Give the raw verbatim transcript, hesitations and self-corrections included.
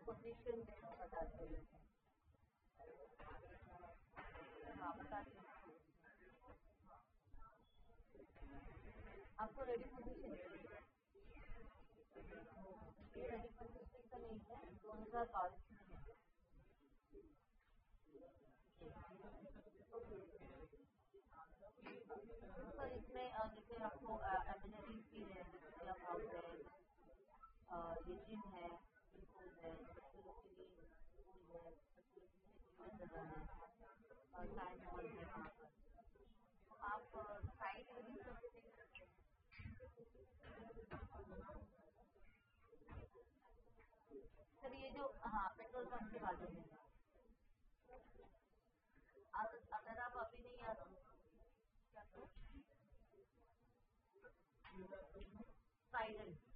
Position बताते हैं। हाँ बताते हैं। आपको रेडी पोजीशन रेडी पोजीशन का नहीं है, दो हजार बाईस में है। सर इसमें अ, जैसे आपको एमिनिटीज भी है, जैसे आप हाउस है, अ, ये जिम है, स्कूल है, बच्चे लोग के लिए स्कूल है, बच्चे लोग के लिए ट्यूशन जगह है, और टाइम हॉल है वहाँ पर। तो आप साइड विजिट करके देख सकते हैं। सर ये जो हाँ पेट्रोल पंप के बाजू में है। अगर अगर आप अभी नहीं आ रहे हो क्या करो साइड